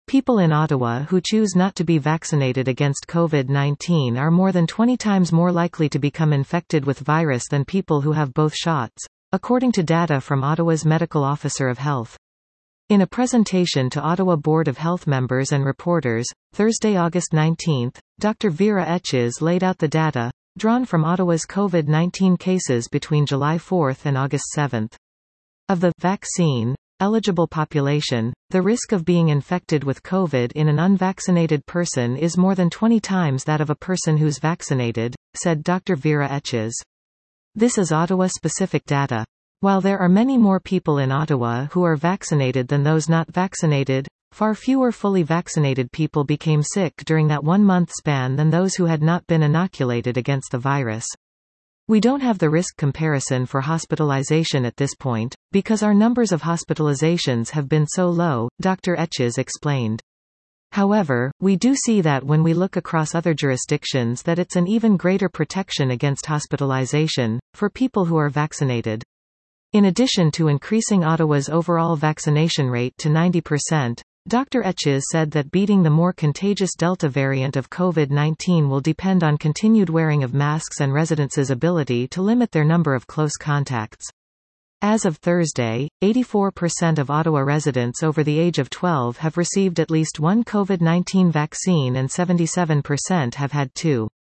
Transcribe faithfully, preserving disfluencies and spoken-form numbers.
People in Ottawa who choose not to be vaccinated against COVID nineteen are more than twenty times more likely to become infected with virus than people who have both shots, according to data from Ottawa's Medical Officer of Health. In a presentation to Ottawa Board of Health members and reporters, Thursday, August nineteenth, Doctor Vera Etches laid out the data, drawn from Ottawa's COVID nineteen cases between July fourth and August seventh. Of the vaccine eligible population, the risk of being infected with COVID in an unvaccinated person is more than twenty times that of a person who's vaccinated, said Doctor Vera Etches. This is Ottawa-specific data. While there are many more people in Ottawa who are vaccinated than those not vaccinated, far fewer fully vaccinated people became sick during that one-month span than those who had not been inoculated against the virus. We don't have the risk comparison for hospitalization at this point, because our numbers of hospitalizations have been so low, Doctor Etches explained. However, we do see that when we look across other jurisdictions that it's an even greater protection against hospitalization, for people who are vaccinated. In addition to increasing Ottawa's overall vaccination rate to ninety percent, Doctor Etches said that beating the more contagious Delta variant of COVID nineteen will depend on continued wearing of masks and residents' ability to limit their number of close contacts. As of Thursday, eighty-four percent of Ottawa residents over the age of twelve have received at least one COVID nineteen vaccine and seventy-seven percent have had two.